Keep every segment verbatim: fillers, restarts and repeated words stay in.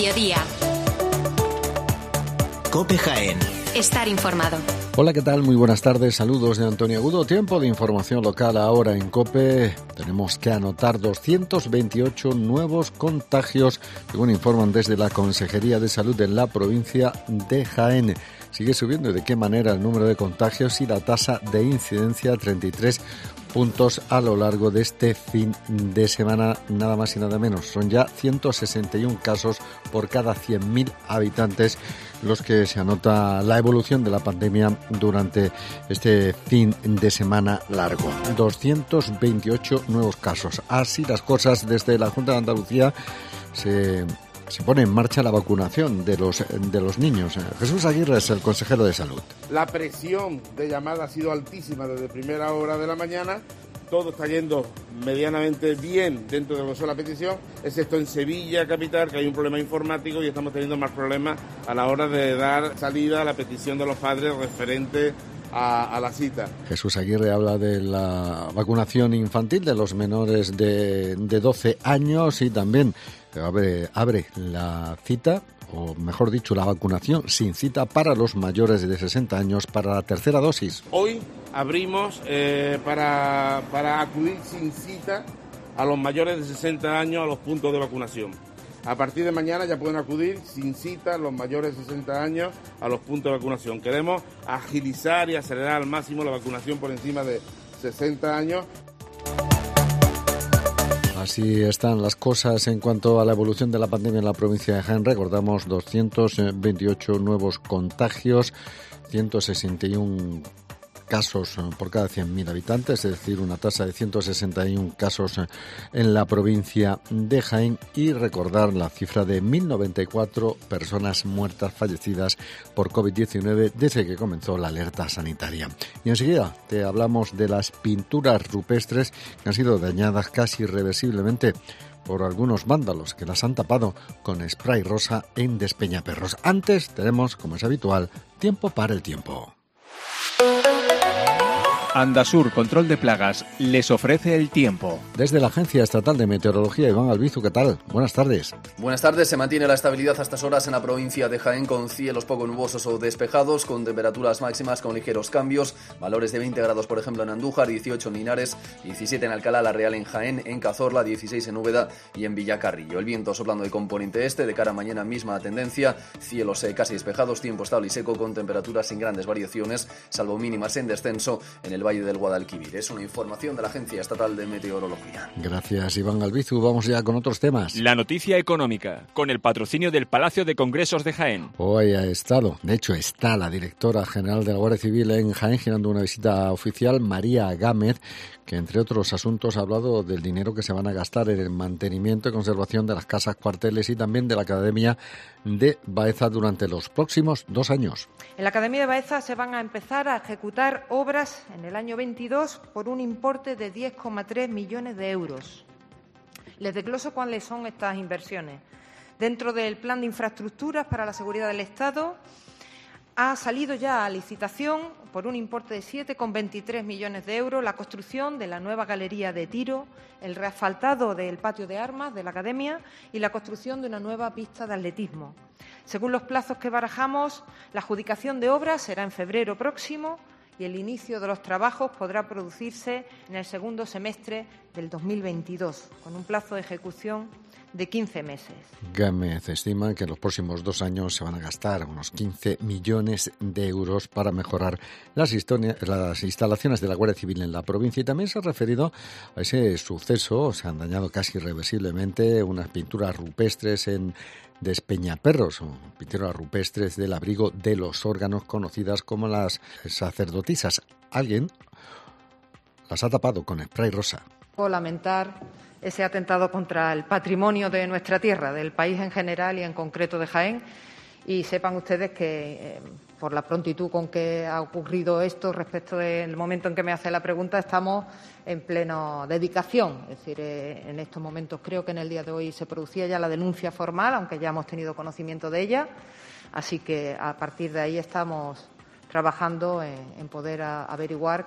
mediodía. COPE Jaén. Estar informado. Hola, ¿qué tal? Muy buenas tardes. Saludos de Antonio Agudo. Tiempo de información local ahora en COPE. Tenemos que anotar doscientos veintiocho nuevos contagios, según informan desde la Consejería de Salud de la provincia de Jaén. Sigue subiendo. ¿Y de qué manera el número de contagios y la tasa de incidencia? treinta y tres puntos a lo largo de este fin de semana, nada más y nada menos. Son ya ciento sesenta y uno casos por cada cien mil habitantes los que se anota la evolución de la pandemia durante este fin de semana largo. doscientos veintiocho nuevos casos. Así las cosas, desde la Junta de Andalucía se... Se pone en marcha la vacunación de los de los niños. Jesús Aguirre es el consejero de Salud. La presión de llamada ha sido altísima desde primera hora de la mañana. Todo está yendo medianamente bien dentro de lo que son la petición, excepto en Sevilla, capital, que hay un problema informático y estamos teniendo más problemas a la hora de dar salida a la petición de los padres referente a, a la cita. Jesús Aguirre habla de la vacunación infantil de los menores de, de doce años y también abre, abre la cita, o mejor dicho, la vacunación sin cita para los mayores de sesenta años para la tercera dosis. Hoy abrimos eh, para, para acudir sin cita a los mayores de sesenta años a los puntos de vacunación. A partir de mañana ya pueden acudir sin cita los mayores de sesenta años a los puntos de vacunación. Queremos agilizar y acelerar al máximo la vacunación por encima de sesenta años. Así están las cosas en cuanto a la evolución de la pandemia en la provincia de Jaén. Recordamos doscientos veintiocho nuevos contagios, ciento sesenta y uno casos por cada cien mil habitantes, es decir, una tasa de ciento sesenta y uno casos en la provincia de Jaén, y recordar la cifra de mil noventa y cuatro personas muertas, fallecidas por covid diecinueve desde que comenzó la alerta sanitaria. Y enseguida te hablamos de las pinturas rupestres que han sido dañadas casi irreversiblemente por algunos vándalos que las han tapado con spray rosa en Despeñaperros. Antes tenemos, como es habitual, tiempo para el tiempo. Andasur Control de Plagas les ofrece el tiempo. Desde la Agencia Estatal de Meteorología, Iván Albizu, ¿qué tal? Buenas tardes. Buenas tardes. Se mantiene la estabilidad a estas horas en la provincia de Jaén, con cielos poco nubosos o despejados, con temperaturas máximas con ligeros cambios. Valores de veinte grados, por ejemplo, en Andújar, dieciocho en Linares, diecisiete en Alcalá la Real, en Jaén, en Cazorla, dieciséis en Úbeda y en Villacarrillo. El viento soplando de componente este, de cara a mañana misma tendencia, cielos eh, casi despejados, tiempo estable y seco, con temperaturas sin grandes variaciones, salvo mínimas en descenso en el Valle del Guadalquivir. Es una información de la Agencia Estatal de Meteorología. Gracias, Iván Albizu. Vamos ya con otros temas. La noticia económica, con el patrocinio del Palacio de Congresos de Jaén. Hoy ha estado, de hecho está la directora general de la Guardia Civil en Jaén, girando una visita oficial, María Gámez, que entre otros asuntos ha hablado del dinero que se van a gastar en el mantenimiento y conservación de las casas cuarteles y también de la Academia de Baeza durante los próximos dos años. En la Academia de Baeza se van a empezar a ejecutar obras en el año veintidós por un importe de diez coma tres millones de euros. Les desgloso cuáles son estas inversiones. Dentro del Plan de Infraestructuras para la Seguridad del Estado ha salido ya a licitación por un importe de siete coma veintitrés millones de euros la construcción de la nueva galería de tiro, el reasfaltado del patio de armas de la Academia y la construcción de una nueva pista de atletismo. Según los plazos que barajamos, la adjudicación de obras será en febrero próximo y el inicio de los trabajos podrá producirse en el segundo semestre del dos mil veintidós, con un plazo de ejecución de quince meses. Gámez estima que en los próximos dos años se van a gastar unos quince millones de euros para mejorar las, historia, las instalaciones de la Guardia Civil en la provincia, y también se ha referido a ese suceso. Se han dañado casi irreversiblemente unas pinturas rupestres en Despeñaperros, pinturas rupestres del abrigo de los órganos, conocidas como las sacerdotisas. Alguien las ha tapado con spray rosa. Lamentar ese atentado contra el patrimonio de nuestra tierra, del país en general y en concreto de Jaén. Y sepan ustedes que, eh, por la prontitud con que ha ocurrido esto respecto del momento en que me hace la pregunta, estamos en plena dedicación. Es decir, eh, en estos momentos creo que en el día de hoy se producía ya la denuncia formal, aunque ya hemos tenido conocimiento de ella. Así que a partir de ahí estamos trabajando en, en poder a, averiguar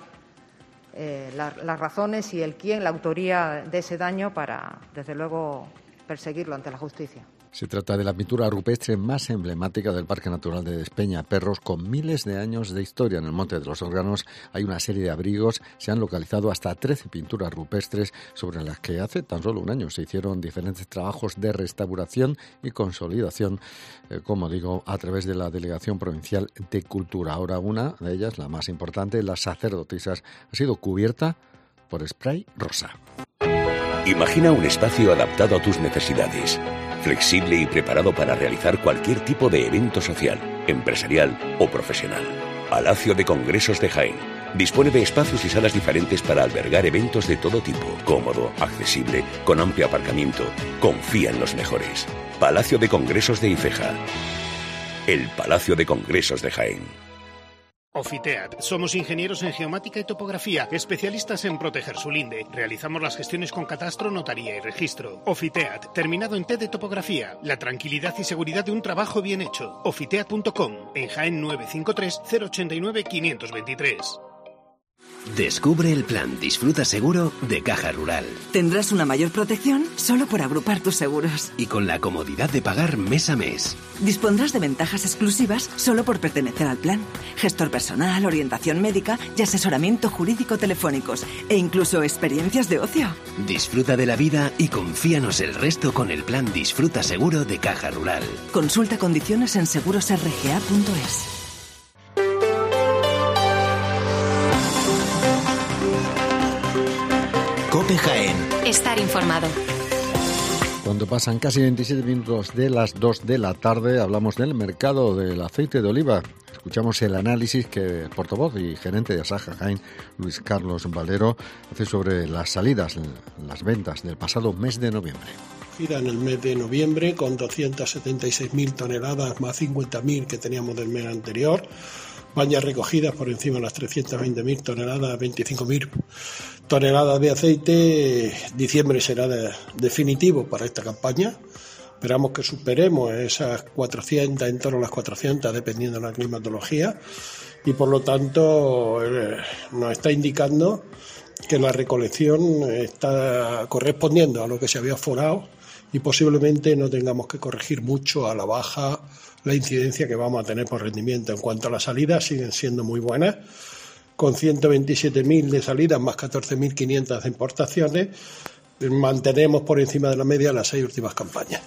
eh, la, las razones y el quién, la autoría de ese daño para, desde luego, perseguirlo ante la justicia. Se trata de la pintura rupestre más emblemática del Parque Natural de Despeñaperros, con miles de años de historia. En el Monte de los Órganos hay una serie de abrigos. Se han localizado hasta trece pinturas rupestres sobre las que hace tan solo un año se hicieron diferentes trabajos de restauración y consolidación, eh, como digo, a través de la Delegación Provincial de Cultura. Ahora una de ellas, la más importante, las sacerdotisas, ha sido cubierta por spray rosa. Imagina un espacio adaptado a tus necesidades, flexible y preparado para realizar cualquier tipo de evento social, empresarial o profesional. Palacio de Congresos de Jaén dispone de espacios y salas diferentes para albergar eventos de todo tipo, cómodo, accesible, con amplio aparcamiento. Confía en los mejores. Palacio de Congresos de Ifeja. El Palacio de Congresos de Jaén. Ofiteat. Somos ingenieros en geomática y topografía, especialistas en proteger su linde. Realizamos las gestiones con catastro, notaría y registro. Ofiteat, terminado en T de topografía. La tranquilidad y seguridad de un trabajo bien hecho. Ofiteat punto com, en Jaén nueve cinco tres, cero ochenta y nueve, quinientos veintitrés. Descubre el plan Disfruta Seguro de Caja Rural. Tendrás una mayor protección solo por agrupar tus seguros. Y con la comodidad de pagar mes a mes. Dispondrás de ventajas exclusivas solo por pertenecer al plan. Gestor personal, orientación médica y asesoramiento jurídico telefónicos. E incluso experiencias de ocio. Disfruta de la vida y confíanos el resto con el plan Disfruta Seguro de Caja Rural. Consulta condiciones en seguros r g a punto es. COPE Jaén. Estar informado. Cuando pasan casi veintisiete minutos de las dos de la tarde, hablamos del mercado del aceite de oliva. Escuchamos el análisis que el portavoz y gerente de Asaja Jaén, Luis Carlos Valero, hace sobre las salidas, las ventas del pasado mes de noviembre. En el mes de noviembre, con doscientas setenta y seis mil toneladas más cincuenta mil que teníamos del mes anterior. Van ya recogidas por encima de las trescientas veinte mil toneladas, veinticinco mil toneladas de aceite. Diciembre será de, definitivo para esta campaña. Esperamos que superemos esas cuatrocientas, en torno a las cuatrocientas, dependiendo de la climatología. Y por lo tanto, eh, nos está indicando que la recolección está correspondiendo a lo que se había forado y posiblemente no tengamos que corregir mucho a la baja la incidencia que vamos a tener por rendimiento. En cuanto a las salidas, siguen siendo muy buenas, con ciento veintisiete mil de salidas más catorce mil quinientas de importaciones. Mantenemos por encima de la media las seis últimas campañas.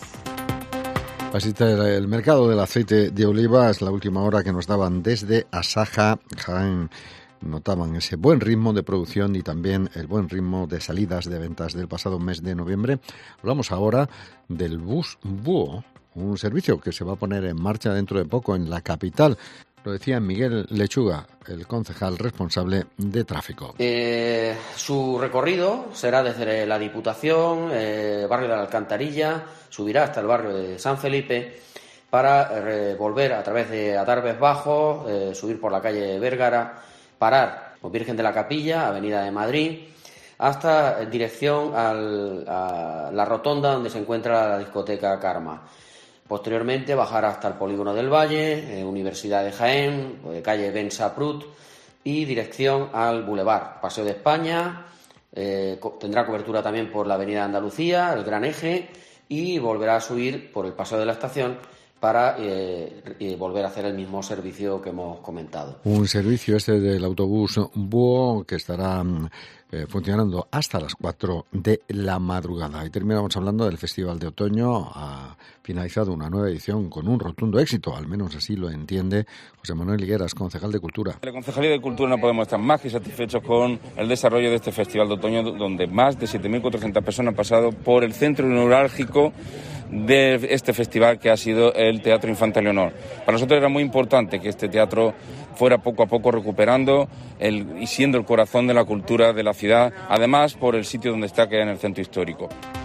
Así está el mercado del aceite de oliva. Es la última hora que nos daban desde Asaja Jaén. Notaban ese buen ritmo de producción y también el buen ritmo de salidas de ventas del pasado mes de noviembre. Hablamos ahora del bus Búho, un servicio que se va a poner en marcha dentro de poco en la capital. Lo decía Miguel Lechuga, el concejal responsable de tráfico. Eh, su recorrido será desde la Diputación, eh, barrio de la Alcantarilla, subirá hasta el barrio de San Felipe para eh, volver a través de Adarves Bajos, eh, subir por la calle Vérgara, parar por Virgen de la Capilla, Avenida de Madrid, hasta en dirección al, a la rotonda donde se encuentra la discoteca Karma. Posteriormente bajar hasta el Polígono del Valle, eh, Universidad de Jaén, eh, calle Ben Saprut y dirección al Boulevard Paseo de España. Eh, co- tendrá cobertura también por la Avenida Andalucía, el Gran Eje, y volverá a subir por el Paseo de la Estación para eh, eh, volver a hacer el mismo servicio que hemos comentado. Un servicio este del autobús Búho que estará eh, funcionando hasta las cuatro de la madrugada. Y terminamos hablando del Festival de Otoño. Ha finalizado una nueva edición con un rotundo éxito, al menos así lo entiende José Manuel Higueras, concejal de Cultura. En la Concejalía de Cultura no podemos estar más que satisfechos con el desarrollo de este Festival de Otoño, donde más de siete mil cuatrocientas personas han pasado por el centro neurálgico de este festival, que ha sido el Teatro Infanta Leonor. Para nosotros era muy importante que este teatro fuera poco a poco recuperando el, y siendo el corazón de la cultura de la ciudad, además por el sitio donde está, que es en el centro histórico.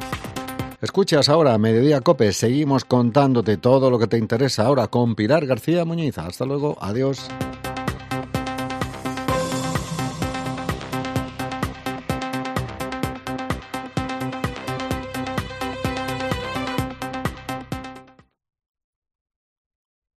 Escuchas ahora Mediodía COPE, seguimos contándote todo lo que te interesa ahora con Pilar García Muñiz. Hasta luego, adiós.